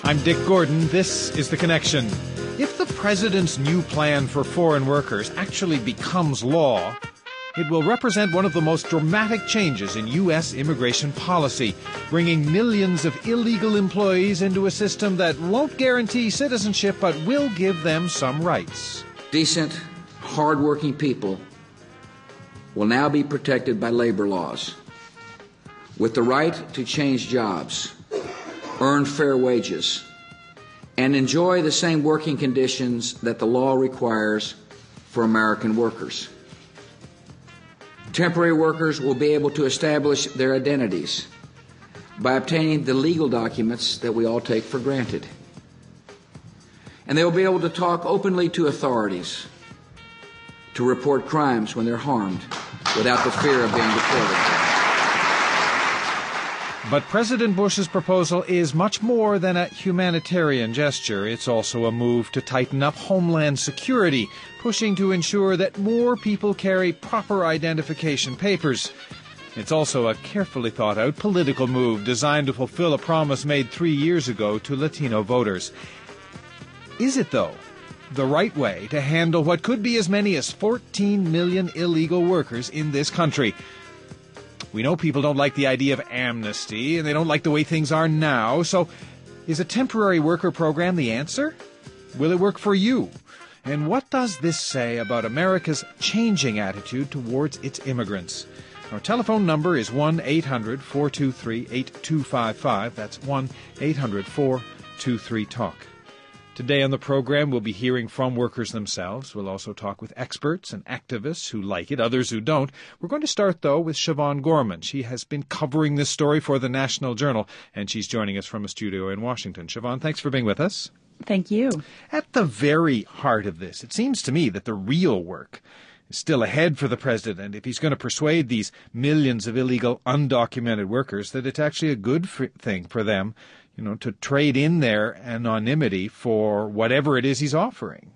I'm Dick Gordon. This is The Connection. If the president's new plan for foreign workers actually becomes law, it will represent one of the most dramatic changes in U.S. immigration policy, bringing millions of illegal employees into a system that won't guarantee citizenship but will give them some rights. Decent, hard-working people will now be protected by labor laws, with the right to change jobs, earn fair wages, and enjoy the same working conditions that the law requires for American workers. Temporary workers will be able to establish their identities by obtaining the legal documents that we all take for granted. And they will be able to talk openly to authorities, to report crimes when they're harmed without the fear of being deported. But President Bush's proposal is much more than a humanitarian gesture. It's also a move to tighten up homeland security, pushing to ensure that more people carry proper identification papers. It's also a carefully thought-out political move designed to fulfill a promise made 3 years ago to Latino voters. Is it, though, the right way to handle what could be as many as 14 million illegal workers in this country? We know people don't like the idea of amnesty, and they don't like the way things are now, so is a temporary worker program the answer? Will it work for you? And what does this say about America's changing attitude towards its immigrants? Our telephone number is 1-800-423-8255. That's 1-800-423-TALK. Today on the program, we'll be hearing from workers themselves. We'll also talk with experts and activists who like it, others who don't. We're going to start, though, with Siobhan Gorman. She has been covering this story for the National Journal, and she's joining us from a studio in Washington. Siobhan, thanks for being with us. Thank you. At the very heart of this, it seems to me that the real work is still ahead for the president if he's going to persuade these millions of illegal, undocumented workers that it's actually a good thing for them, to trade in their anonymity for whatever it is he's offering.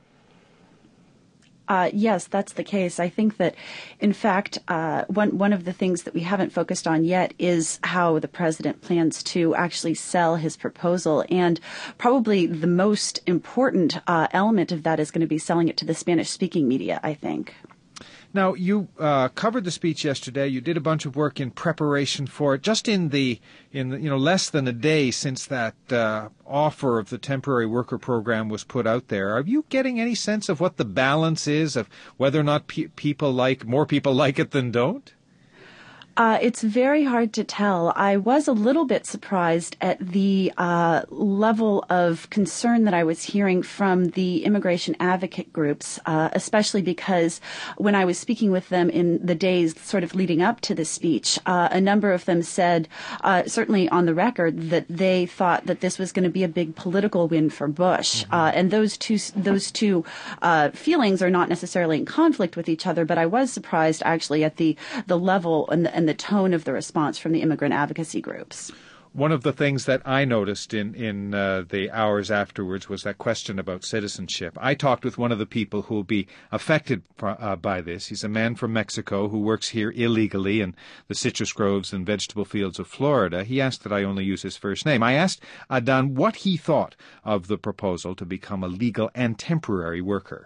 Yes, that's the case. I think that, in fact, one of the things that we haven't focused on yet is how the president plans to actually sell his proposal. And probably the most important element of that is going to be selling it to the Spanish-speaking media, I think. Now, you covered the speech yesterday. You did a bunch of work in preparation for it. Just in the less than a day since that offer of the temporary worker program was put out there, are you getting any sense of what the balance is of whether or not more people like it than don't? It's very hard to tell. I was a little bit surprised at the level of concern that I was hearing from the immigration advocate groups, especially because when I was speaking with them in the days sort of leading up to the speech, a number of them said, certainly on the record, that they thought that this was going to be a big political win for Bush. And those two feelings are not necessarily in conflict with each other, but I was surprised actually at the level and the tone of the response from the immigrant advocacy groups. One of the things that I noticed in the hours afterwards was that question about citizenship. I talked with one of the people who will be affected by this. He's a man from Mexico who works here illegally in the citrus groves and vegetable fields of Florida. He asked that I only use his first name. I asked Adan what he thought of the proposal to become a legal and temporary worker.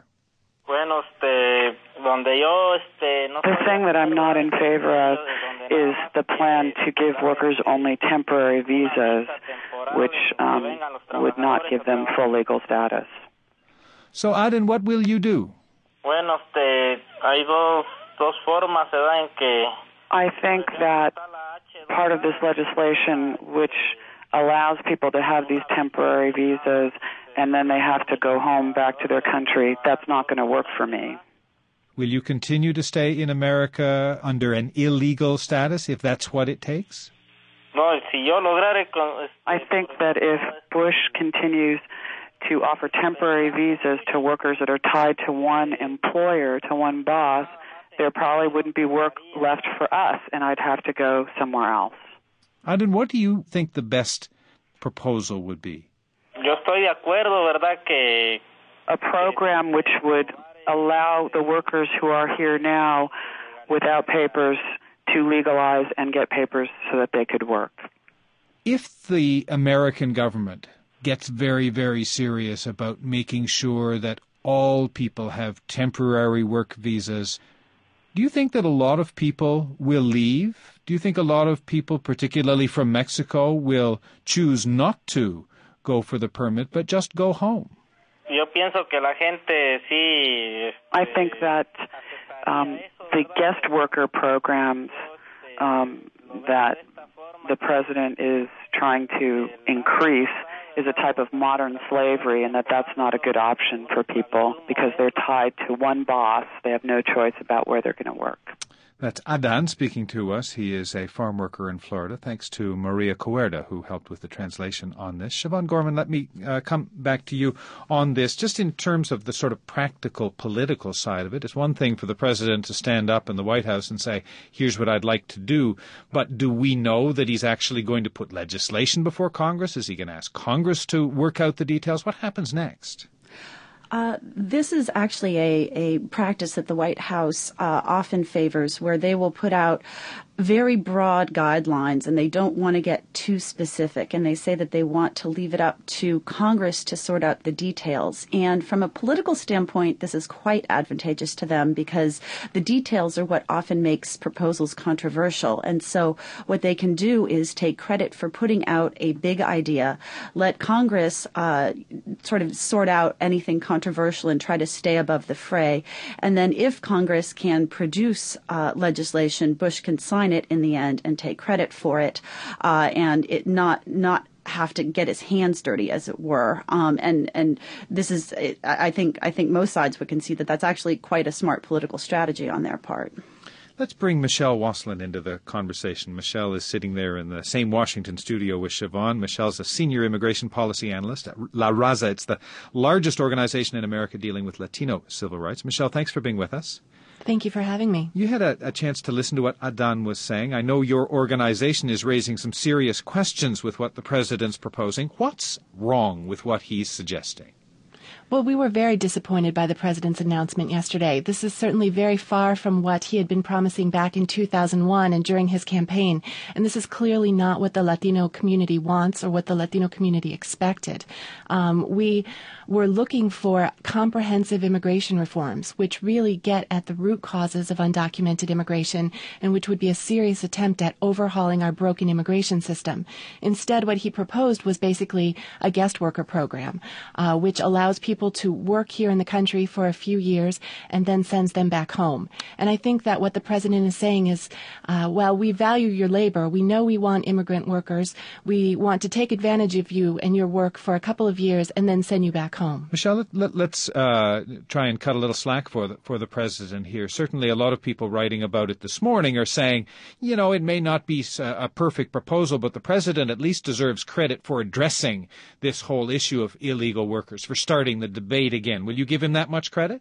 The thing that I'm not in favor of is the plan to give workers only temporary visas, which would not give them full legal status. So, Aden, what will you do? I think that part of this legislation, which allows people to have these temporary visas and then they have to go home back to their country, that's not going to work for me. Will you continue to stay in America under an illegal status if that's what it takes? I think that if Bush continues to offer temporary visas to workers that are tied to one employer, to one boss, there probably wouldn't be work left for us, and I'd have to go somewhere else. Aden, what do you think the best proposal would be? A program which would allow the workers who are here now without papers to legalize and get papers so that they could work. If the American government gets very, very serious about making sure that all people have temporary work visas. Do you think that a lot of people will leave? Do you think a lot of people, particularly from Mexico, will choose not to go for the permit, but just go home? I think that the guest worker programs that the president is trying to increase is a type of modern slavery, and that's not a good option for people because they're tied to one boss. They have no choice about where they're going to work. That's Adan speaking to us. He is a farm worker in Florida. Thanks to Maria Cuerda, who helped with the translation on this. Siobhan Gorman, let me come back to you on this. Just in terms of the sort of practical political side of it, it's one thing for the president to stand up in the White House and say, here's what I'd like to do. But do we know that he's actually going to put legislation before Congress? Is he going to ask Congress to work out the details? What happens next? This is actually a practice that the White House often favors, where they will put out very broad guidelines, and they don't want to get too specific, and they say that they want to leave it up to Congress to sort out the details. And from a political standpoint, this is quite advantageous to them because the details are what often makes proposals controversial. And so what they can do is take credit for putting out a big idea, let Congress sort of sort out anything controversial and try to stay above the fray. And then if Congress can produce legislation, Bush can sign it in the end and take credit for it, and it not have to get his hands dirty, as it were. And this is, I think most sides would concede that that's actually quite a smart political strategy on their part. Let's bring Michelle Waslin into the conversation. Michelle is sitting there in the same Washington studio with Siobhan. Michelle's a senior immigration policy analyst at La Raza. It's the largest organization in America dealing with Latino civil rights. Michelle, thanks for being with us. Thank you for having me. You had a chance to listen to what Adan was saying. I know your organization is raising some serious questions with what the president's proposing. What's wrong with what he's suggesting? Well, we were very disappointed by the president's announcement yesterday. This is certainly very far from what he had been promising back in 2001 and during his campaign. And this is clearly not what the Latino community wants or what the Latino community expected. We were looking for comprehensive immigration reforms, which really get at the root causes of undocumented immigration and which would be a serious attempt at overhauling our broken immigration system. Instead, what he proposed was basically a guest worker program, which allows people to work here in the country for a few years and then sends them back home. And I think that what the president is saying is, well, we value your labor. We know we want immigrant workers. We want to take advantage of you and your work for a couple of years and then send you back home. Michelle, let's try and cut a little slack for the president here. Certainly a lot of people writing about it this morning are saying, you know, it may not be a perfect proposal, but the president at least deserves credit for addressing this whole issue of illegal workers, for starting the debate again. Will you give him that much credit?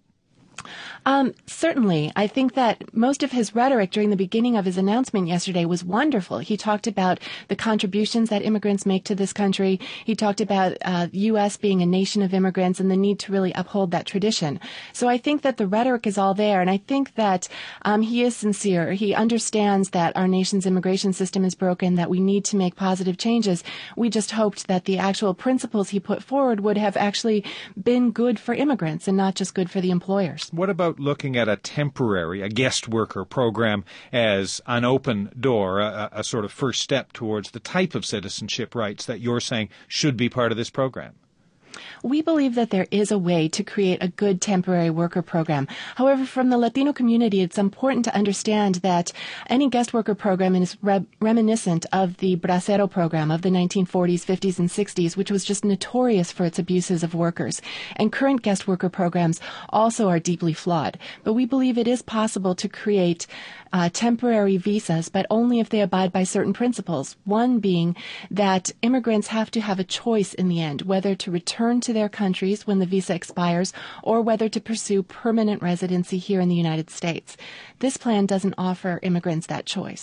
Certainly. I think that most of his rhetoric during the beginning of his announcement yesterday was wonderful. He talked about the contributions that immigrants make to this country. He talked about the U.S. being a nation of immigrants and the need to really uphold that tradition. So I think that the rhetoric is all there, and I think that he is sincere. He understands that our nation's immigration system is broken, that we need to make positive changes. We just hoped that the actual principles he put forward would have actually been good for immigrants and not just good for the employers. What about looking at a guest worker program as an open door, a sort of first step towards the type of citizenship rights that you're saying should be part of this program? We believe that there is a way to create a good temporary worker program. However, from the Latino community, it's important to understand that any guest worker program is reminiscent of the Bracero program of the 1940s, 50s, and 60s, which was just notorious for its abuses of workers. And current guest worker programs also are deeply flawed. But we believe it is possible to create temporary visas, but only if they abide by certain principles. One being that immigrants have to have a choice in the end, whether to return to their countries when the visa expires or whether to pursue permanent residency here in the United States. This plan doesn't offer immigrants that choice.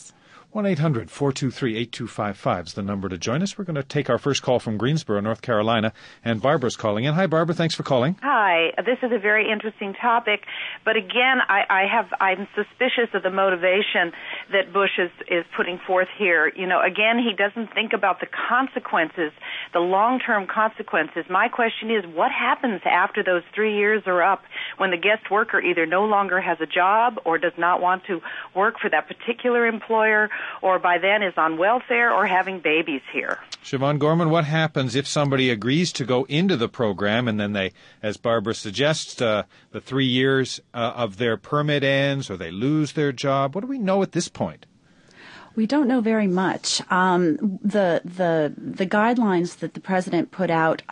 1-800-423-8255 is the number to join us. We're going to take our first call from Greensboro, North Carolina, and Barbara's calling in. Hi, Barbara. Thanks for calling. Hi. This is a very interesting topic, but again, I'm suspicious of the motivation that Bush is putting forth here. You know, again, he doesn't think about the consequences, the long-term consequences. My question is, what happens after those 3 years are up when the guest worker either no longer has a job or does not want to work for that particular employer, or by then is on welfare or having babies here? Siobhan Gorman, what happens if somebody agrees to go into the program and then they, as Barbara suggests, the 3 years of their permit ends or they lose their job? What do we know at this point? We don't know very much. The guidelines that the president put out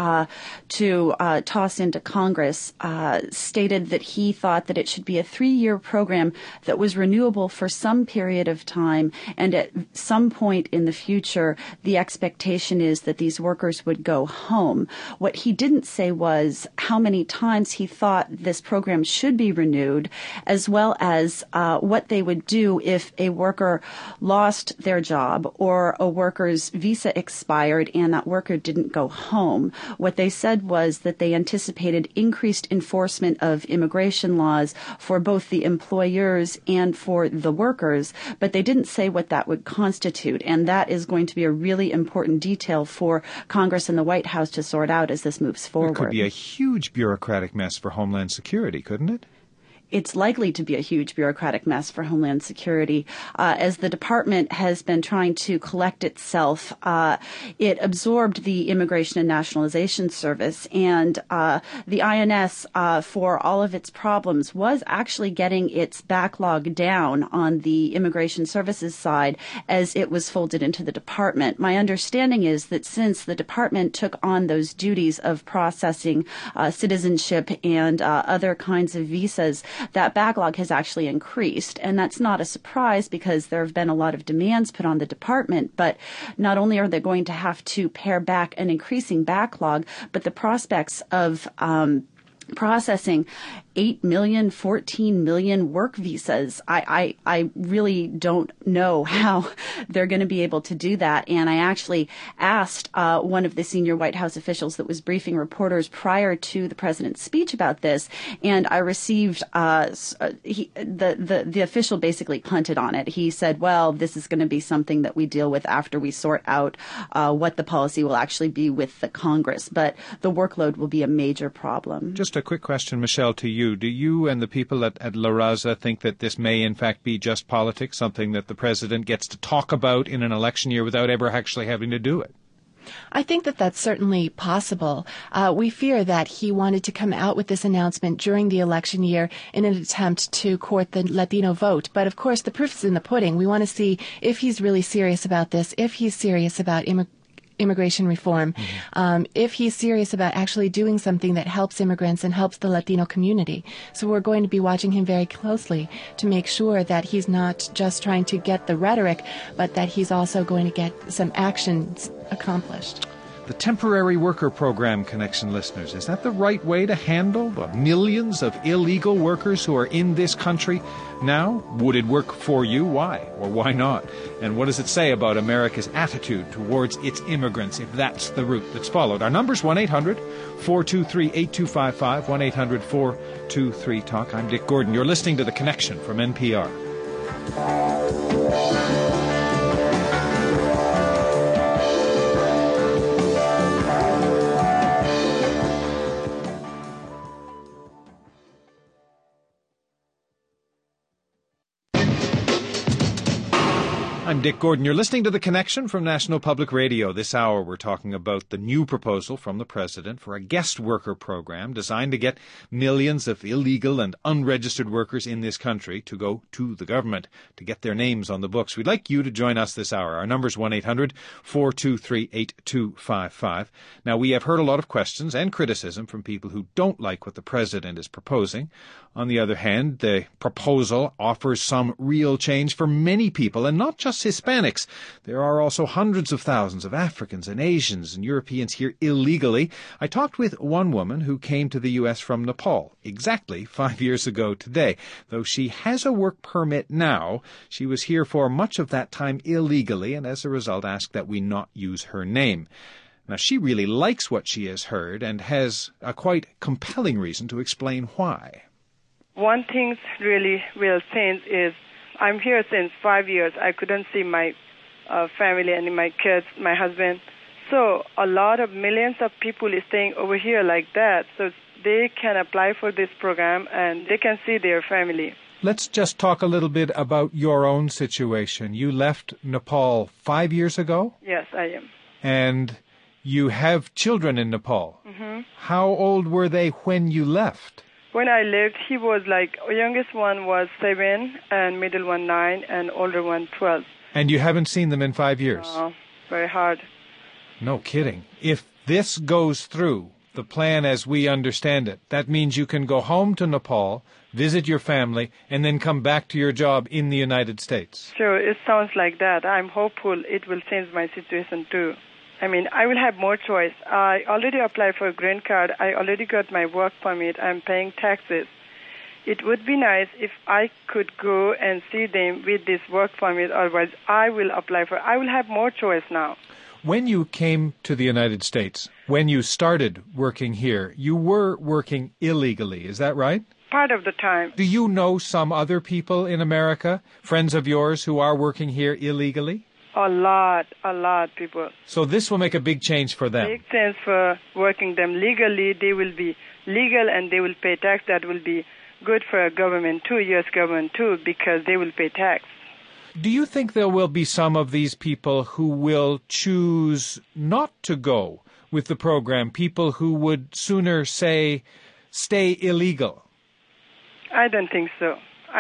to toss into Congress stated that he thought that it should be a 3-year program that was renewable for some period of time, and at some point in the future, the expectation is that these workers would go home. What he didn't say was how many times he thought this program should be renewed, as well as what they would do if a worker lost their job or a worker's visa expired and that worker didn't go home. What they said was that they anticipated increased enforcement of immigration laws for both the employers and for the workers, but they didn't say what that would constitute, and that is going to be a really important detail for Congress and the White House to sort out as this moves forward. It could be a huge bureaucratic mess for Homeland Security, couldn't it? It's likely to be a huge bureaucratic mess for Homeland Security. As the department has been trying to collect itself, it absorbed the Immigration and Nationalization Service, and the INS, for all of its problems, was actually getting its backlog down on the Immigration Services side as it was folded into the department. My understanding is that since the department took on those duties of processing citizenship and other kinds of visas, that backlog has actually increased. And that's not a surprise because there have been a lot of demands put on the department. But not only are they going to have to pare back an increasing backlog, but the prospects of processing 8 million, 14 million work visas. I really don't know how they're going to be able to do that. And I actually asked one of the senior White House officials that was briefing reporters prior to the president's speech about this, and I received the official basically punted on it. He said, well, this is going to be something that we deal with after we sort out what the policy will actually be with the Congress. But the workload will be a major problem. Just a quick question, Michelle, to you. Do you and the people at La Raza think that this may in fact be just politics, something that the president gets to talk about in an election year without ever actually having to do it? I think that that's certainly possible. We fear that he wanted to come out with this announcement during the election year in an attempt to court the Latino vote. But of course, the proof is in the pudding. We want to see if he's really serious about this, if he's serious about immigration reform, if he's serious about actually doing something that helps immigrants and helps the Latino community. So we're going to be watching him very closely to make sure that he's not just trying to get the rhetoric, but that he's also going to get some actions accomplished. The temporary worker program, Connection listeners, is that the right way to handle the millions of illegal workers who are in this country now? Would it work for you? Why or why not? And what does it say about America's attitude towards its immigrants if that's the route that's followed? Our number's 1-800-423-8255, 1-800-423-TALK. I'm Dick Gordon. You're listening to The Connection from NPR. I'm Dick Gordon. You're listening to The Connection from National Public Radio. This hour we're talking about the new proposal from the president for a guest worker program designed to get millions of illegal and unregistered workers in this country to go to the government to get their names on the books. We'd like you to join us this hour. Our number's 1-800-423-8255. Now, we have heard a lot of questions and criticism from people who don't like what the president is proposing. On the other hand, the proposal offers some real change for many people, and not just plus Hispanics. There are also hundreds of thousands of Africans and Asians and Europeans here illegally. I talked with one woman who came to the U.S. from Nepal exactly 5 years ago today. Though she has a work permit now, she was here for much of that time illegally and as a result asked that we not use her name. Now, she really likes what she has heard and has a quite compelling reason to explain why. One thing really will change is I'm here since 5 years. I couldn't see my family and my kids, my husband. So a lot of millions of people is staying over here like that. So they can apply for this program and they can see their family. Let's just talk a little bit about your own situation. You left Nepal 5 years ago? Yes, I am. And you have children in Nepal. Mm-hmm. How old were they when you left? When I left, he was youngest one was 7, and middle one 9, and older one 12. And you haven't seen them in 5 years? Very hard. No kidding. If this goes through, the plan as we understand it, that means you can go home to Nepal, visit your family, and then come back to your job in the United States. Sure, it sounds like that. I'm hopeful it will change my situation too. I mean, I will have more choice. I already applied for a green card. I already got my work permit. I'm paying taxes. It would be nice if I could go and see them with this work permit. Otherwise, I will apply for. I will have more choice now. When you came to the United States, when you started working here, you were working illegally. Is that right? Part of the time. Do you know some other people in America, friends of yours, who are working here illegally? A lot people. So this will make a big change for them. Big change for working them legally. They will be legal and they will pay tax. That will be good for a government too, U.S. government too, because they will pay tax. Do you think there will be some of these people who will choose not to go with the program, people who would sooner say, stay illegal? I don't think so.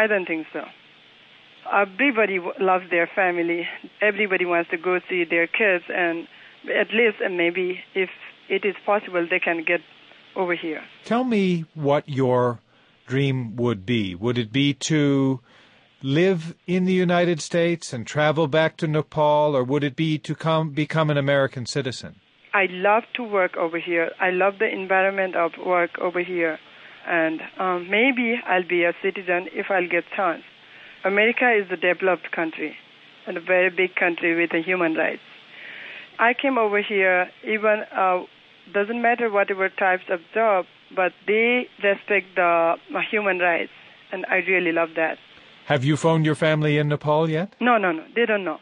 Everybody loves their family. Everybody wants to go see their kids, and at least maybe if it is possible, they can get over here. Tell me what your dream would be. Would it be to live in the United States and travel back to Nepal, or would it be to become an American citizen? I love to work over here. I love the environment of work over here, and maybe I'll be a citizen if I'll get chance. America is a developed country and a very big country with the human rights. I came over here, even doesn't matter whatever types of job, but they respect the human rights, and I really love that. Have you phoned your family in Nepal yet? No. They don't know.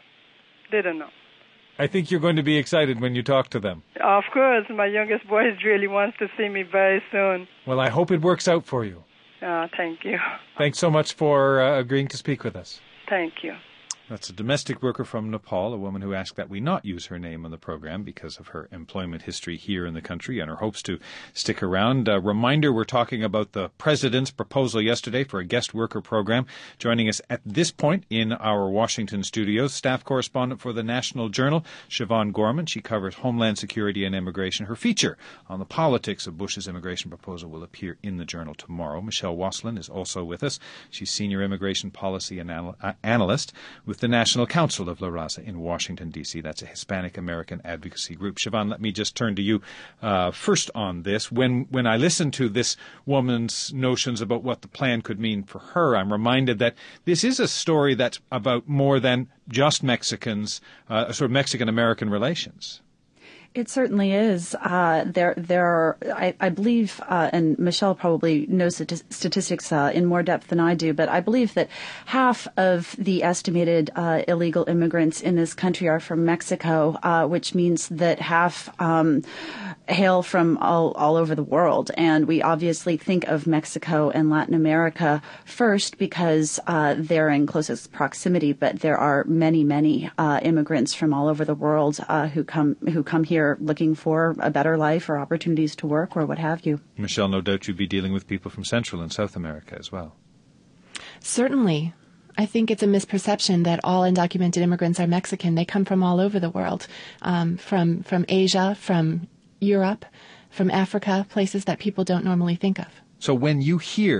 I think you're going to be excited when you talk to them. Of course. My youngest boy really wants to see me very soon. Well, I hope it works out for you. Thank you. Thanks so much for agreeing to speak with us. Thank you. That's a domestic worker from Nepal, a woman who asked that we not use her name on the program because of her employment history here in the country and her hopes to stick around. A reminder, we're talking about the President's proposal yesterday for a guest worker program. Joining us at this point in our Washington studios, staff correspondent for the National Journal, Siobhan Gorman. She covers Homeland Security and Immigration. Her feature on the politics of Bush's immigration proposal will appear in the Journal tomorrow. Michelle Waslin is also with us. She's Senior Immigration Policy Analyst with the National Council of La Raza in Washington, D.C. That's a Hispanic American advocacy group. Siobhan, let me just turn to you first on this. When I listen to this woman's notions about what the plan could mean for her, I'm reminded that this is a story that's about more than just Mexicans, sort of Mexican-American relations. It certainly is. There are, I believe, and Michelle probably knows statistics in more depth than I do, but I believe that half of the estimated illegal immigrants in this country are from Mexico, which means that half hail from all over the world. And we obviously think of Mexico and Latin America first because they're in closest proximity, but there are many immigrants from all over the world who come here looking for a better life or opportunities to work or what have you. Michelle, no doubt you'd be dealing with people from Central and South America as well. Certainly. I think it's a misperception that all undocumented immigrants are Mexican. They come from all over the world, from Asia, from Europe, from Africa, places that people don't normally think of. So when you hear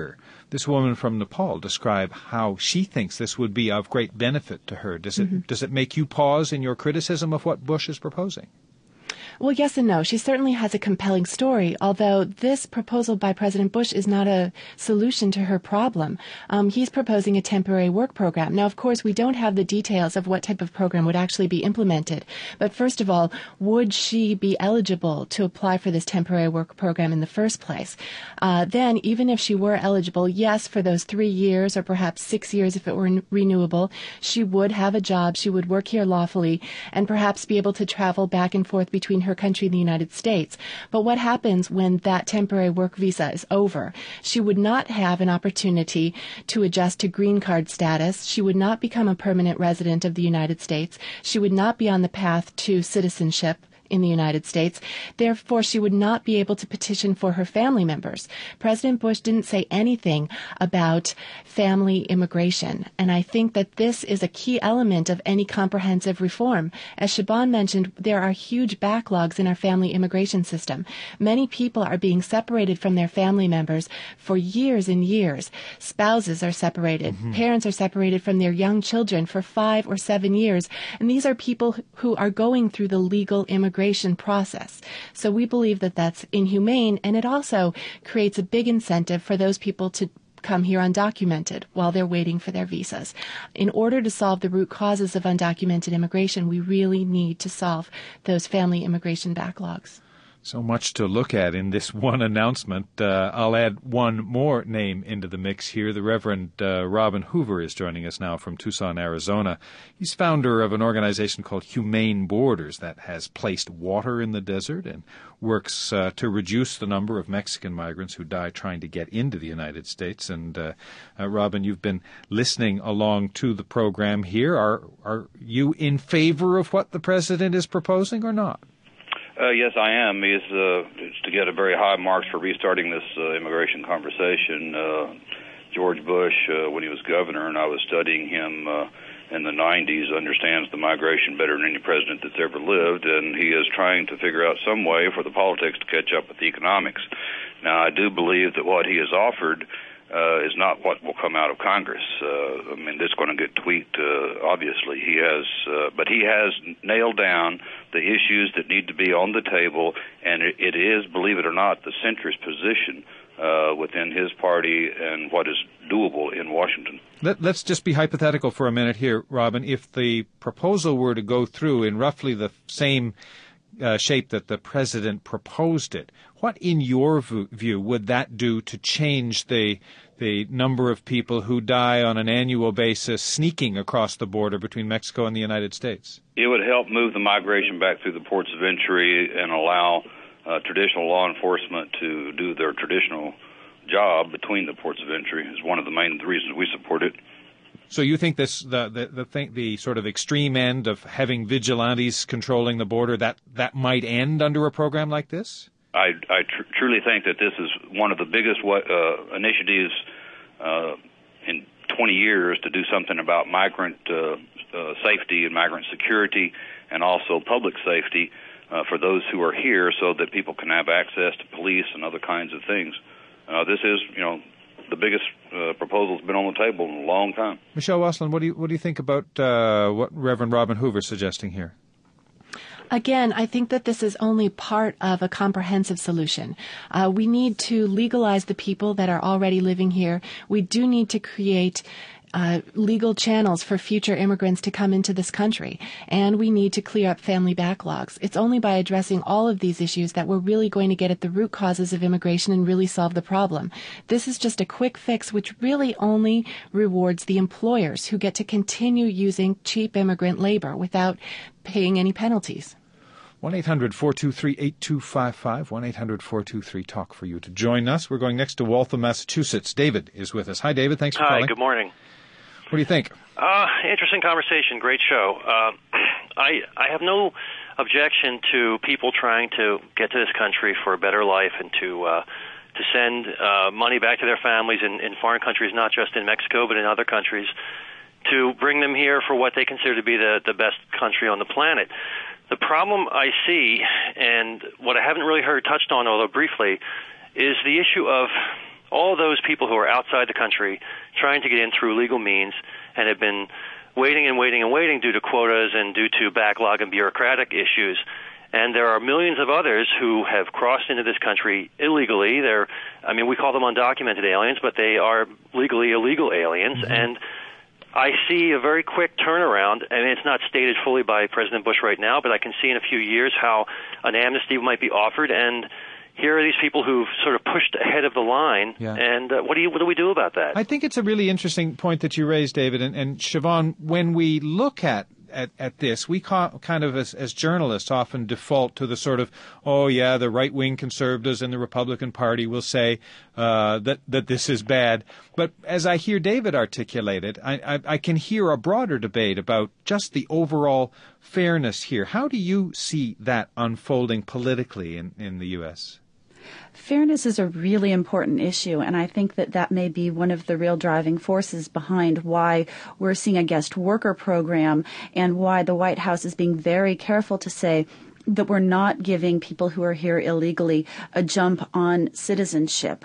this woman from Nepal describe how she thinks this would be of great benefit to her. Does it make you pause in your criticism of what Bush is proposing? Well, yes and no. She certainly has a compelling story, although this proposal by President Bush is not a solution to her problem. He's proposing a temporary work program. Now, of course, we don't have the details of what type of program would actually be implemented. But first of all, would she be eligible to apply for this temporary work program in the first place? Then, even if she were eligible, yes, for those 3 years or perhaps 6 years if it were renewable, she would have a job, she would work here lawfully, and perhaps be able to travel back and forth between her country and the United States. But what happens when that temporary work visa is over? She would not have an opportunity to adjust to green card status. She would not become a permanent resident of the United States. She would not be on the path to citizenship in the United States. Therefore, she would not be able to petition for her family members. President Bush didn't say anything about family immigration, and I think that this is a key element of any comprehensive reform. As Siobhan mentioned, there are huge backlogs in our family immigration system. Many people are being separated from their family members for years and years. Spouses are separated. Parents are separated from their young children for 5 or 7 years, and these are people who are going through the legal immigration process. So we believe that that's inhumane, and it also creates a big incentive for those people to come here undocumented while they're waiting for their visas. In order to solve the root causes of undocumented immigration, we really need to solve those family immigration backlogs. So much to look at in this one announcement. I'll add one more name into the mix here. The Reverend Robin Hoover is joining us now from Tucson, Arizona. He's founder of an organization called Humane Borders that has placed water in the desert and works to reduce the number of Mexican migrants who die trying to get into the United States. And Robin, you've been listening along to the program here. Are you in favor of what the president is proposing or not? Yes, I am. It's to get a very high marks for restarting this immigration conversation. George Bush, when he was governor, and I was studying him in the 90s, understands the migration better than any president that's ever lived, and he is trying to figure out some way for the politics to catch up with the economics. Now, I do believe that what he has offered is not what will come out of Congress. I mean, it's going to get tweaked, obviously. But he has nailed down the issues that need to be on the table, and it is, believe it or not, the centrist position within his party and what is doable in Washington. Let's just be hypothetical for a minute here, Robin. If the proposal were to go through in roughly the same shape that the president proposed it, what, in your view, would that do to change the number of people who die on an annual basis sneaking across the border between Mexico and the United States? It would help move the migration back through the ports of entry and allow traditional law enforcement to do their traditional job between the ports of entry. Is one of the main reasons we support it. So you think this the sort of extreme end of having vigilantes controlling the border, that might end under a program like this? I truly think that this is one of the biggest initiatives in 20 years to do something about migrant safety and migrant security, and also public safety for those who are here, so that people can have access to police and other kinds of things. This is, the biggest proposal that's been on the table in a long time. Michelle Waslin, what do you think about what Reverend Robin Hoover is suggesting here? Again, I think that this is only part of a comprehensive solution. We need to legalize the people that are already living here. We do need to create legal channels for future immigrants to come into this country, and we need to clear up family backlogs. It's only by addressing all of these issues that we're really going to get at the root causes of immigration and really solve the problem. This is just a quick fix which really only rewards the employers who get to continue using cheap immigrant labor without paying any penalties. 1-800-423-8255, 1-800-423-TALK for you to join us. We're going next to Waltham, Massachusetts. David is with us. Hi, David. Thanks for calling. Hi, good morning. What do you think? Interesting conversation. Great show. I have no objection to people trying to get to this country for a better life and to send money back to their families in foreign countries, not just in Mexico, but in other countries, to bring them here for what they consider to be the best country on the planet. The problem I see, and what I haven't really heard touched on, although briefly, is the issue of all those people who are outside the country trying to get in through legal means and have been waiting and waiting and waiting due to quotas and due to backlog and bureaucratic issues. And there are millions of others who have crossed into this country illegally. We call them undocumented aliens, but they are legally illegal aliens. Mm-hmm. And I see a very quick turnaround, and it's not stated fully by President Bush right now, but I can see in a few years how an amnesty might be offered. And here are these people who've sort of pushed ahead of the line, and what do we do about that? I think it's a really interesting point that you raised, David. And Siobhan, when we look at this, we kind of, as journalists, often default to the sort of, the right-wing conservatives and the Republican Party will say that this is bad. But as I hear David articulate it, I can hear a broader debate about just the overall fairness here. How do you see that unfolding politically in the U.S.? Fairness is a really important issue, and I think that may be one of the real driving forces behind why we're seeing a guest worker program and why the White House is being very careful to say that we're not giving people who are here illegally a jump on citizenship.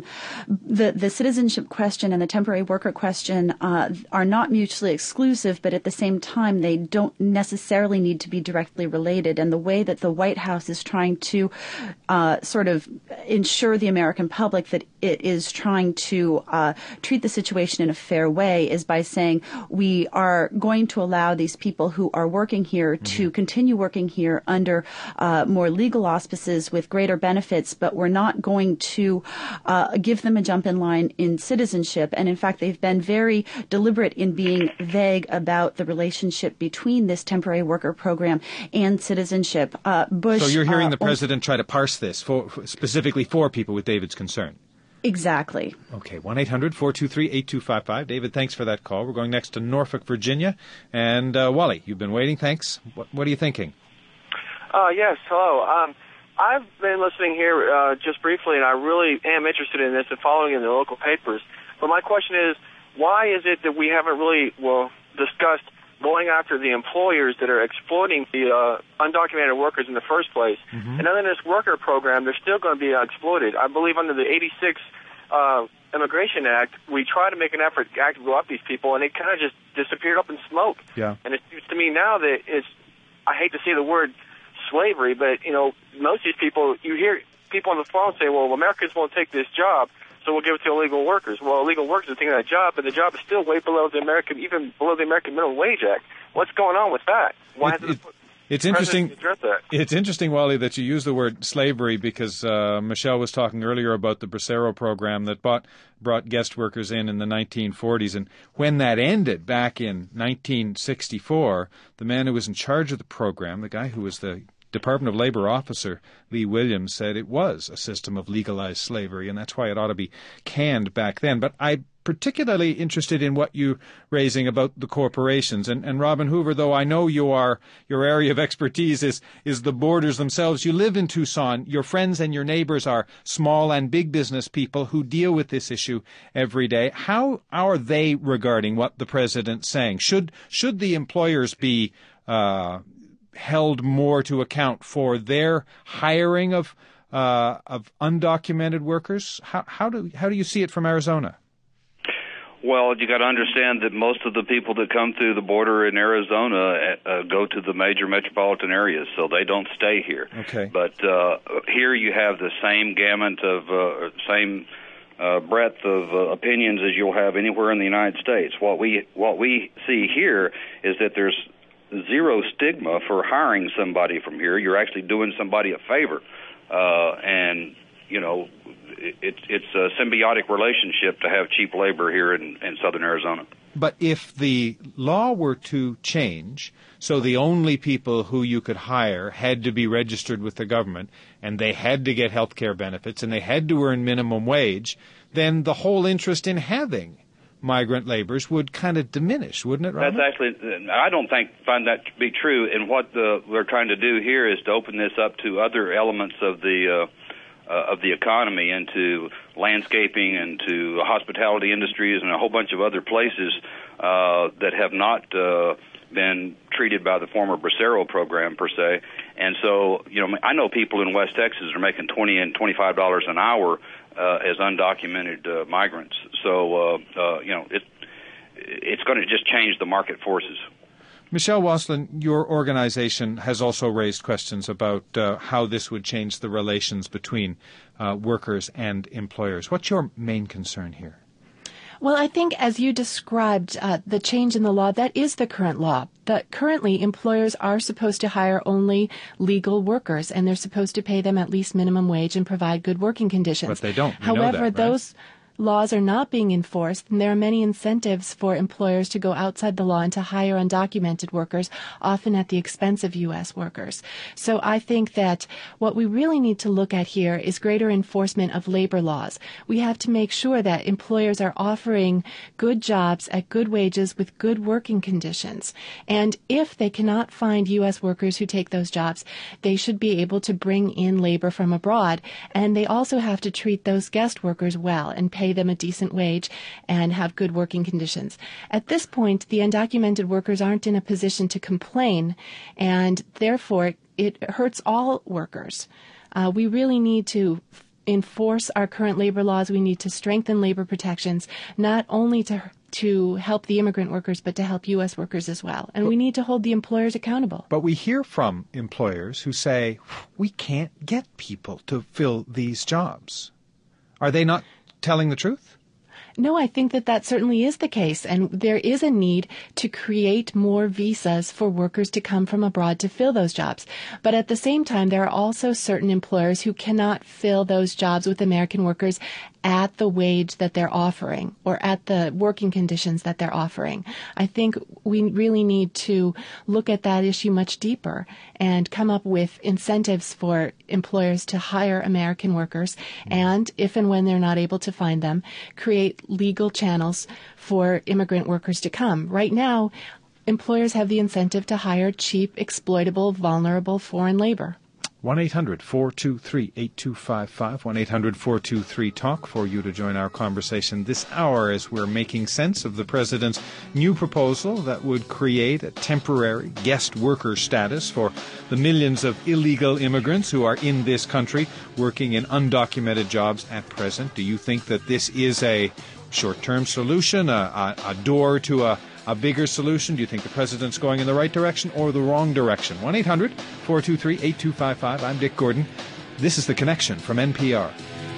The citizenship question and the temporary worker question are not mutually exclusive, but at the same time, they don't necessarily need to be directly related. And the way that the White House is trying to sort of ensure the American public that it is trying to treat the situation in a fair way is by saying we are going to allow these people who are working here to continue working here under more legal auspices with greater benefits, but we're not going to give them a jump in line in citizenship. And in fact, they've been very deliberate in being vague about the relationship between this temporary worker program and citizenship. Bush. So you're hearing the president try to parse this specifically for people with David's concern. Exactly. Okay, 1-800-423-8255. David, thanks for that call. We're going next to Norfolk, Virginia. And Wally, you've been waiting. Thanks. What are you thinking? Yes, hello. I've been listening here just briefly, and I really am interested in this and following in the local papers. But my question is, why is it that we haven't really, discussed going after the employers that are exploiting the undocumented workers in the first place? Mm-hmm. And under this worker program, they're still going to be exploited. I believe under the 86 Immigration Act, we try to make an effort to go up these people, and it kind of just disappeared up in smoke. Yeah. And it seems to me now that I hate to say the word slavery, but, most of these people, you hear people on the phone say, well, Americans won't take this job, so we'll give it to illegal workers. Well, illegal workers are taking that job, but the job is still way below even below the American Minimum Wage Act. What's going on with that? Why hasn't It's interesting. It's interesting, Wally, that you use the word slavery because Michelle was talking earlier about the Bracero program that brought guest workers in the 1940s. And when that ended back in 1964, the man who was in charge of the program, the guy who was the Department of Labor officer, Lee Williams, said it was a system of legalized slavery, and that's why it ought to be canned back then. But I'm particularly interested in what you're raising about the corporations. And Robin Hoover, though I know your area of expertise is the borders themselves. You live in Tucson. Your friends and your neighbors are small and big business people who deal with this issue every day. How are they regarding what the president's saying? Should the employers be held more to account for their hiring of undocumented workers? How do you see it from Arizona? Well, you got to understand that most of the people that come through the border in Arizona go to the major metropolitan areas, so they don't stay here. Okay. But here you have the same gamut of same breadth of opinions as you'll have anywhere in the United States. What we see here is that there's zero stigma for hiring somebody from here. You're actually doing somebody a favor, and it's a symbiotic relationship to have cheap labor here in southern Arizona. But if the law were to change, so the only people who you could hire had to be registered with the government, and they had to get health care benefits, and they had to earn minimum wage, then the whole interest in having migrant laborers would kind of diminish, wouldn't it, Robert? That's actually, I don't find that to be true. And what we're trying to do here is to open this up to other elements of the economy, into landscaping, and to hospitality industries, and a whole bunch of other places that have not been treated by the former Bracero program per se. And so, I know people in West Texas are making $20 and $25 an hour as undocumented migrants. So, it's going to just change the market forces. Michelle Waslin, your organization has also raised questions about how this would change the relations between workers and employers. What's your main concern here? Well, I think as you described, the change in the law, that is the current law. That currently employers are supposed to hire only legal workers, and they're supposed to pay them at least minimum wage and provide good working conditions. But they don't. However, those laws are not being enforced, and there are many incentives for employers to go outside the law and to hire undocumented workers, often at the expense of U.S. workers. So I think that what we really need to look at here is greater enforcement of labor laws. We have to make sure that employers are offering good jobs at good wages with good working conditions. And if they cannot find U.S. workers who take those jobs, they should be able to bring in labor from abroad. And they also have to treat those guest workers well and pay them a decent wage and have good working conditions. At this point, the undocumented workers aren't in a position to complain, and therefore it hurts all workers. We really need to enforce our current labor laws. We need to strengthen labor protections, not only to help the immigrant workers, but to help U.S. workers as well. And we need to hold the employers accountable. But we hear from employers who say, we can't get people to fill these jobs. Are they not telling the truth? No, I think that certainly is the case, and there is a need to create more visas for workers to come from abroad to fill those jobs. But at the same time, there are also certain employers who cannot fill those jobs with American workers at the wage that they're offering or at the working conditions that they're offering. I think we really need to look at that issue much deeper and come up with incentives for employers to hire American workers and, if and when they're not able to find them, create legal channels for immigrant workers to come. Right now, employers have the incentive to hire cheap, exploitable, vulnerable foreign labor. 1-800-423-8255, 1-800-423-TALK for you to join our conversation this hour as we're making sense of the President's new proposal that would create a temporary guest worker status for the millions of illegal immigrants who are in this country working in undocumented jobs at present. Do you think that this is a short-term solution, a door to a bigger solution? Do you think the President's going in the right direction or the wrong direction? 1-800-423-8255. I'm Dick Gordon. This is The Connection from NPR.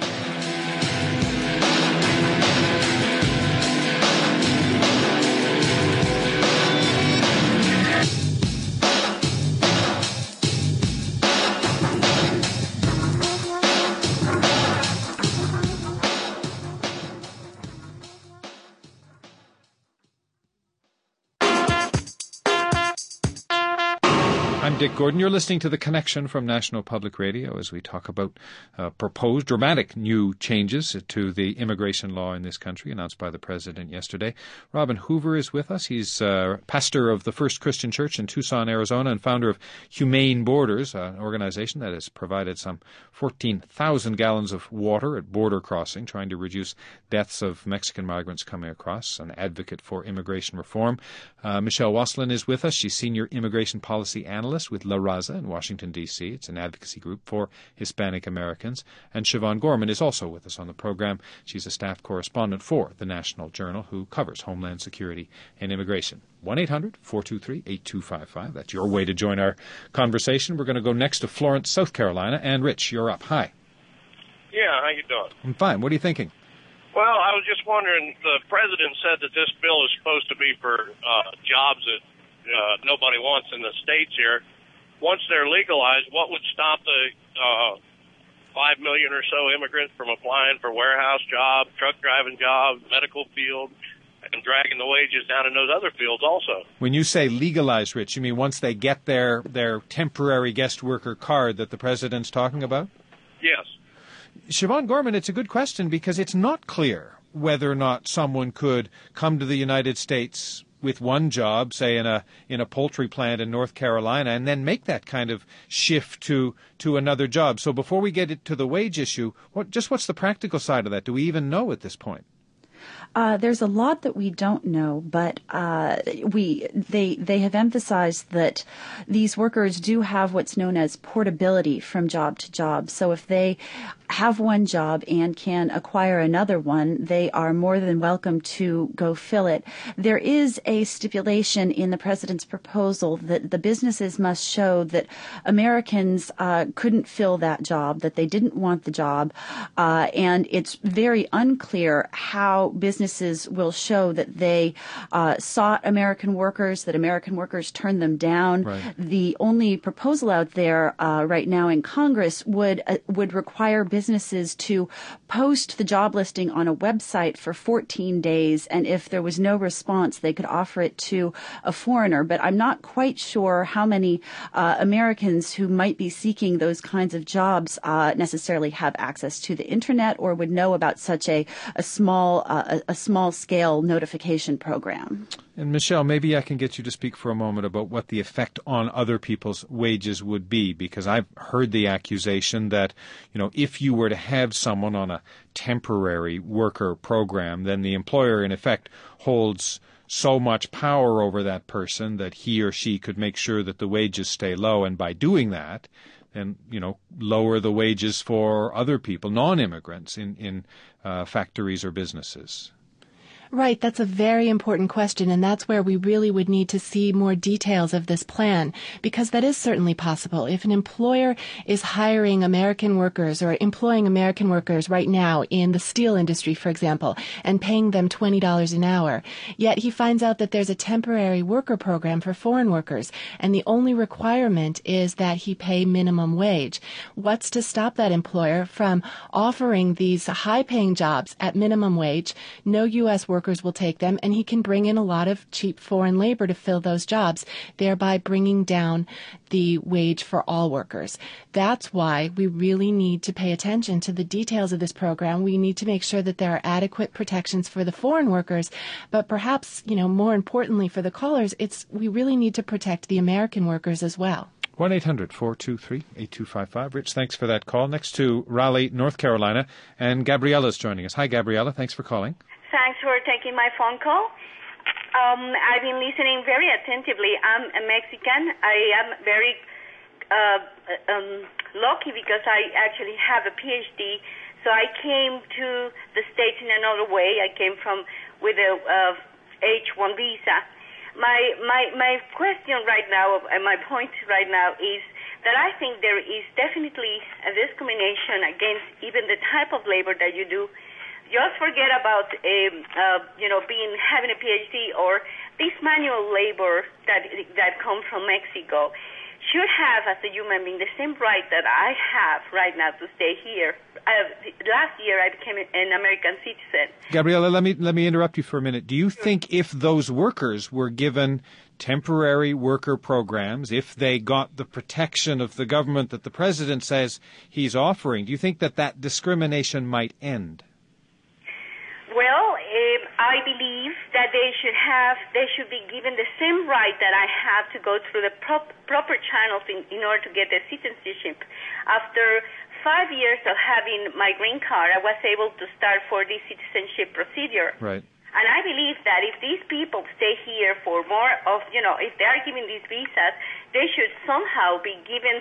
I'm Dick Gordon. You're listening to The Connection from National Public Radio as we talk about proposed dramatic new changes to the immigration law in this country announced by the President yesterday. Robin Hoover is with us. He's pastor of the First Christian Church in Tucson, Arizona, and founder of Humane Borders, an organization that has provided some 14,000 gallons of water at border crossing, trying to reduce deaths of Mexican migrants coming across, an advocate for immigration reform. Michelle Waslin is with us. She's senior immigration policy analyst with La Raza in Washington, D.C. It's an advocacy group for Hispanic Americans. And Siobhan Gorman is also with us on the program. She's a staff correspondent for the National Journal who covers Homeland Security and immigration. 1-800-423-8255. That's your way to join our conversation. We're going to go next to Florence, South Carolina. And Rich, you're up. Hi. Yeah, how you doing? I'm fine. What are you thinking? Well, I was just wondering, the President said that this bill is supposed to be for jobs that nobody wants in the states here. Once they're legalized, what would stop the 5 million or so immigrants from applying for warehouse jobs, truck driving jobs, medical field, and dragging the wages down in those other fields also? When you say legalized, Rich, you mean once they get their temporary guest worker card that the President's talking about? Yes. Siobhan Gorman, it's a good question because it's not clear whether or not someone could come to the United States with one job, say in a poultry plant in North Carolina, and then make that kind of shift to another job. So before we get to the wage issue, what's the practical side of that? Do we even know at this point? There's a lot that we don't know, but they have emphasized that these workers do have what's known as portability from job to job. So if they have one job and can acquire another one, they are more than welcome to go fill it. There is a stipulation in the president's proposal that the businesses must show that Americans couldn't fill that job, that they didn't want the job, and it's very unclear how businesses will show that they sought American workers, that American workers turned them down. Right. The only proposal out there right now in Congress would require businesses to post the job listing on a website for 14 days, and if there was no response, they could offer it to a foreigner. But I'm not quite sure how many Americans who might be seeking those kinds of jobs necessarily have access to the internet or would know about such a small scale notification program. And Michelle, maybe I can get you to speak for a moment about what the effect on other people's wages would be, because I've heard the accusation that, if you were to have someone on a temporary worker program, then the employer in effect holds so much power over that person that he or she could make sure that the wages stay low, and by doing that, and lower the wages for other people, non-immigrants, in factories or businesses. Right, that's a very important question, and that's where we really would need to see more details of this plan, because that is certainly possible. If an employer is hiring American workers or employing American workers right now in the steel industry, for example, and paying them $20 an hour, yet he finds out that there's a temporary worker program for foreign workers, and the only requirement is that he pay minimum wage. What's to stop that employer from offering these high-paying jobs at minimum wage? No U.S. workers will take them, and he can bring in a lot of cheap foreign labor to fill those jobs, thereby bringing down the wage for all workers. That's why we really need to pay attention to the details of this program. We need to make sure that there are adequate protections for the foreign workers, but perhaps, more importantly for the callers, we really need to protect the American workers as well. 1-800-423-8255. Rich, thanks for that call. Next to Raleigh, North Carolina, and Gabriella's joining us. Hi, Gabriella. Thanks for calling. Thanks for taking my phone call. I've been listening very attentively. I'm a Mexican. I am very lucky because I actually have a PhD. So I came to the States in another way. I came with a H-1 visa. My question right now, and my point right now is that I think there is definitely a discrimination against even the type of labor that you do. Just forget about having a PhD or this manual labor that comes from Mexico. Should have, as a human being, the same right that I have right now to stay here. Last year, I became an American citizen. Gabriella, let me interrupt you for a minute. Do you think if those workers were given temporary worker programs, if they got the protection of the government that the president says he's offering, do you think that discrimination might end? Well, I believe that they should be given the same right that I have to go through the proper channels in order to get the citizenship. After 5 years of having my green card, I was able to start for the citizenship procedure. Right. And I believe that if these people stay here for more of, if they are given these visas, they should somehow be given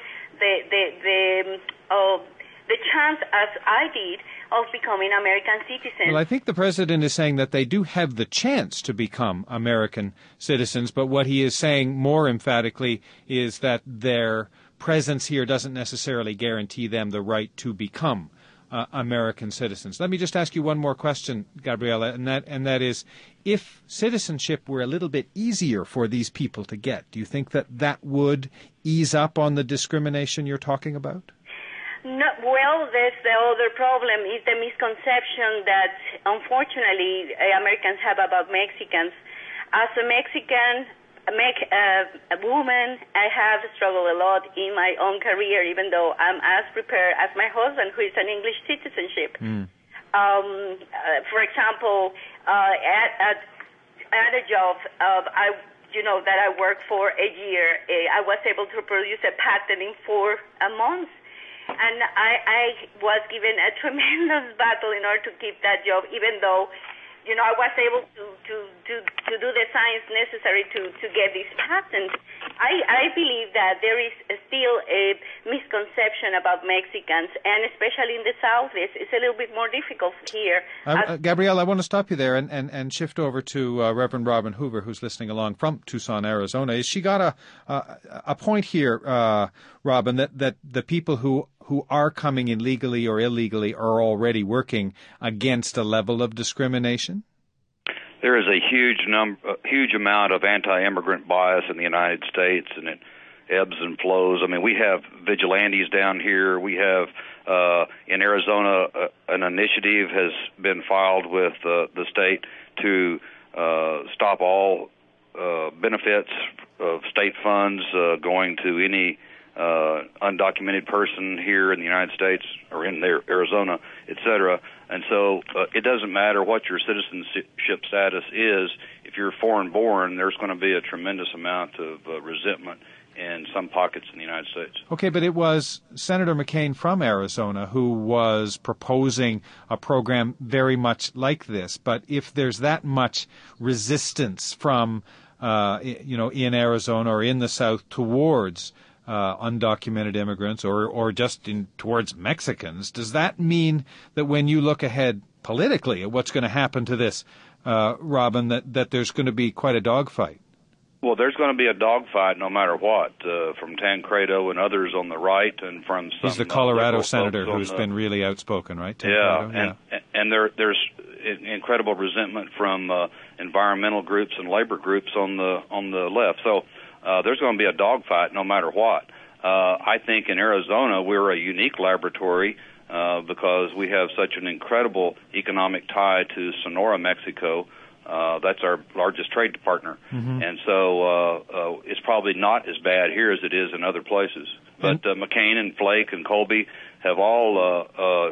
the chance, as I did, of becoming American citizens. Well, I think the president is saying that they do have the chance to become American citizens, but what he is saying more emphatically is that their presence here doesn't necessarily guarantee them the right to become American citizens. Let me just ask you one more question, Gabriella, and that is, if citizenship were a little bit easier for these people to get, do you think that would ease up on the discrimination you're talking about? No, well, that's the other problem is the misconception that, unfortunately, Americans have about Mexicans. As a Mexican, a woman, I have struggled a lot in my own career, even though I'm as prepared as my husband, who is an English citizenship. For example, at a job, that I worked for a year, I was able to produce a patent in 4 months. And I was given a tremendous battle in order to keep that job, even though I was able to do the science necessary to get this patent. I believe that there is still a misconception about Mexicans, and especially in the South, it's a little bit more difficult here. Gabrielle, I want to stop you there and shift over to Reverend Robin Hoover, who's listening along from Tucson, Arizona. Is she got a point here, Robin, that the people who are coming in legally or illegally are already working against a level of discrimination? There is a huge amount of anti-immigrant bias in the United States, and it ebbs and flows. I mean, we have vigilantes down here. We have in Arizona an initiative has been filed with the state to stop all benefits of state funds going to any undocumented person here in the United States or in Arizona, et cetera. And so it doesn't matter what your citizenship status is. If you're foreign born, there's going to be a tremendous amount of resentment in some pockets in the United States. Okay, but it was Senator McCain from Arizona who was proposing a program very much like this. But if there's that much resistance from, in Arizona or in the South towards undocumented immigrants or just towards Mexicans, does that mean that when you look ahead politically at what's going to happen to this, Robin, that there's going to be quite a dogfight? Well, there's going to be a dogfight no matter what, from Tancredo and others on the right, and from some. He's the Colorado senator who's been really outspoken, right? Tancredo? And there's incredible resentment from environmental groups and labor groups on the left. So there's going to be a dogfight no matter what. I think in Arizona we're a unique laboratory because we have such an incredible economic tie to Sonora, Mexico. That's our largest trade partner. Mm-hmm. And so it's probably not as bad here as it is in other places. But McCain and Flake and Colby have all,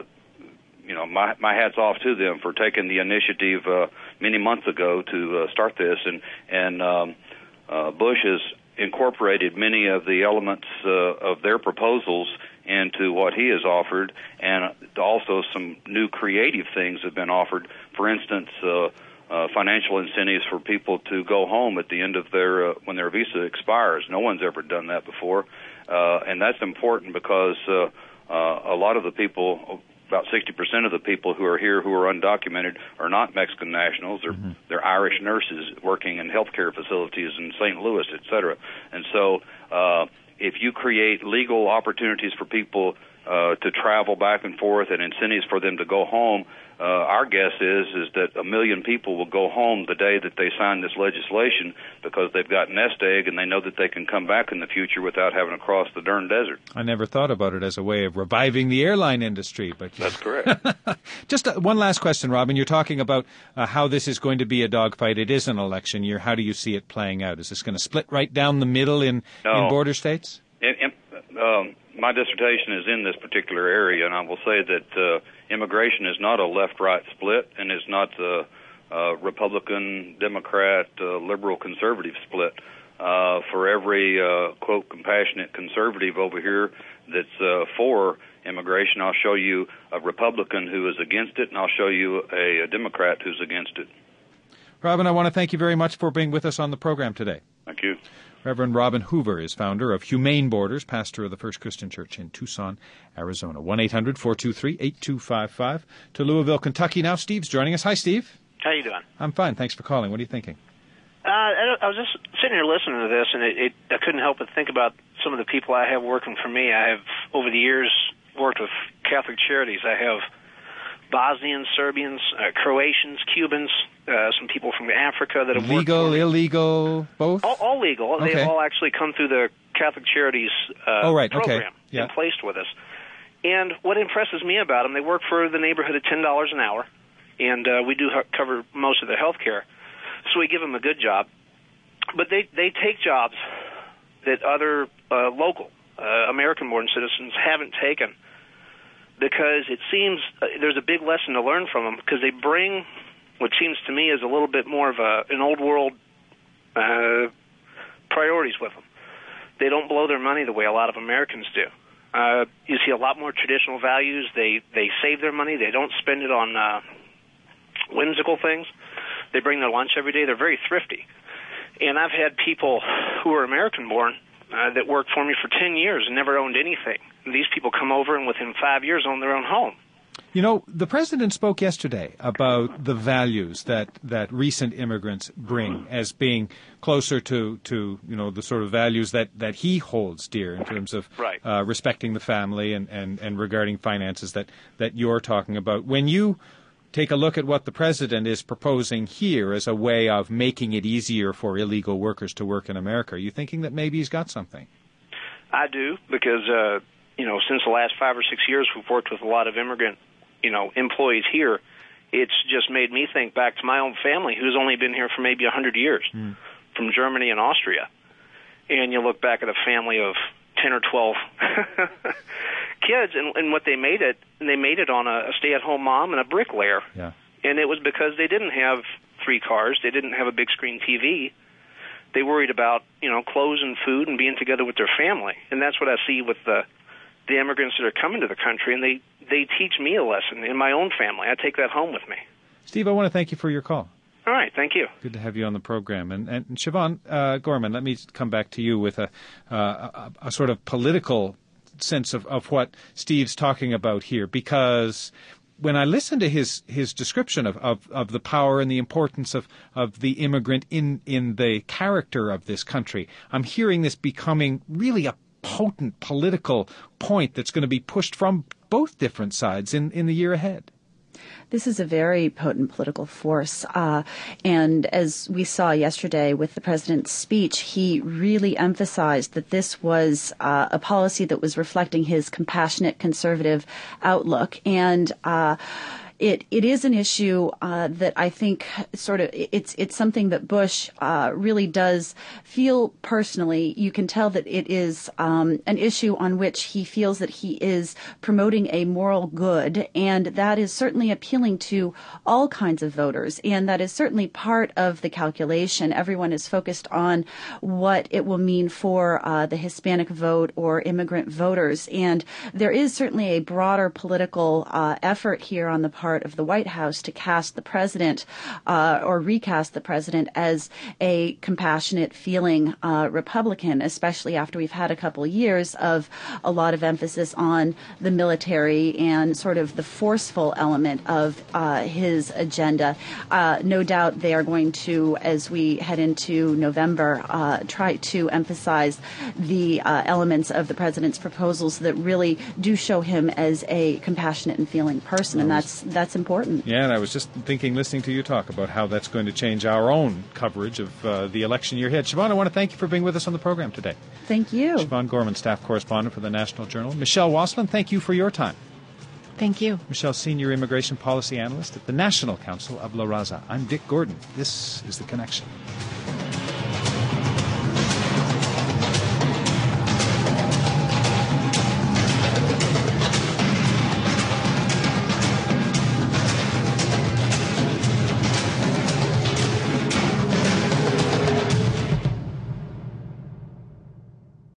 my hat's off to them for taking the initiative many months ago to start this. And Bush has incorporated many of the elements of their proposals into what he has offered, and also some new creative things have been offered. For instance, financial incentives for people to go home at the end of when their visa expires. No one's ever done that before, and that's important because a lot of the people, about 60% of the people who are here who are undocumented, are not Mexican nationals. They're Irish nurses working in healthcare facilities in St. Louis, et cetera. And so if you create legal opportunities for people to travel back and forth and incentives for them to go home, our guess is that 1 million people will go home the day that they sign this legislation because they've got nest egg and they know that they can come back in the future without having to cross the darn desert. I never thought about it as a way of reviving the airline industry. But that's correct. Just one last question, Robin. You're talking about how this is going to be a dogfight. It is an election year. How do you see it playing out? Is this going to split right down the middle in border states? My dissertation is in this particular area, and I will say that immigration is not a left-right split, and is not a Republican, Democrat, liberal, conservative split. For every, quote, compassionate conservative over here that's for immigration, I'll show you a Republican who is against it, and I'll show you a Democrat who's against it. Robin, I want to thank you very much for being with us on the program today. Thank you. Reverend Robin Hoover is founder of Humane Borders, pastor of the First Christian Church in Tucson, Arizona. 1-800-423-8255. To Louisville, Kentucky now. Steve's joining us. Hi, Steve. How you doing? I'm fine. Thanks for calling. What are you thinking? I was just sitting here listening to this, and I couldn't help but think about some of the people I have working for me. I have, over the years, worked with Catholic Charities. I have Bosnians, Serbians, Croatians, Cubans, some people from Africa that have legal, worked for me. Illegal, both? All legal. Okay. They all actually come through the Catholic Charities program and placed with us. And what impresses me about them, they work for the neighborhood of $10 an hour, and we do cover most of their health care. So we give them a good job. But they take jobs that other local American-born citizens haven't taken, because it seems there's a big lesson to learn from them, because they bring what seems to me is a little bit more of an old world priorities with them. They don't blow their money the way a lot of Americans do. You see a lot more traditional values. They save their money. They don't spend it on whimsical things. They bring their lunch every day. They're very thrifty. And I've had people who are American-born that worked for me for 10 years and never owned anything. And these people come over and within 5 years own their own home. You know, the president spoke yesterday about the values that recent immigrants bring as being closer to the sort of values that he holds dear in terms of respecting the family and regarding finances that you're talking about. When you take a look at what the president is proposing here as a way of making it easier for illegal workers to work in America, are you thinking that maybe he's got something? I do, because since the last 5 or 6 years, we've worked with a lot of immigrant employees here. It's just made me think back to my own family, who's only been here for maybe 100 years, from Germany and Austria. And you look back at a family of 10 or 12 kids and what they made it, and they made it on a stay-at-home mom and a bricklayer. Yeah. And it was because they didn't have 3 cars, they didn't have a big screen TV. They worried about, clothes and food and being together with their family. And that's what I see with the immigrants that are coming to the country, and they teach me a lesson in my own family. I take that home with me. Steve, I want to thank you for your call. All right, thank you. Good to have you on the program. And Siobhan Gorman, let me come back to you with a sort of political sense of what Steve's talking about here, because when I listen to his description of the power and the importance of the immigrant in the character of this country, I'm hearing this becoming really a potent political point that's going to be pushed from both different sides in the year ahead. This is a very potent political force. And as we saw yesterday with the president's speech, he really emphasized that this was a policy that was reflecting his compassionate conservative outlook. And it is an issue that I think it's something that Bush really does feel personally. You can tell that it is an issue on which he feels that he is promoting a moral good, and that is certainly appealing to all kinds of voters, and that is certainly part of the calculation. Everyone is focused on what it will mean for the Hispanic vote or immigrant voters, and there is certainly a broader political effort here on the part of the White House to cast the president or recast the president as a compassionate, feeling Republican, especially after we've had a couple of years of a lot of emphasis on the military and sort of the forceful element of his agenda. No doubt they are going to, as we head into November, try to emphasize the elements of the president's proposals that really do show him as a compassionate and feeling person, and that's important. Yeah, and I was just thinking, listening to you talk about how that's going to change our own coverage of the election year ahead. Siobhan, I want to thank you for being with us on the program today. Thank you. Siobhan Gorman, staff correspondent for the National Journal. Michelle Waslin, thank you for your time. Thank you. Michelle, senior immigration policy analyst at the National Council of La Raza. I'm Dick Gordon. This is The Connection.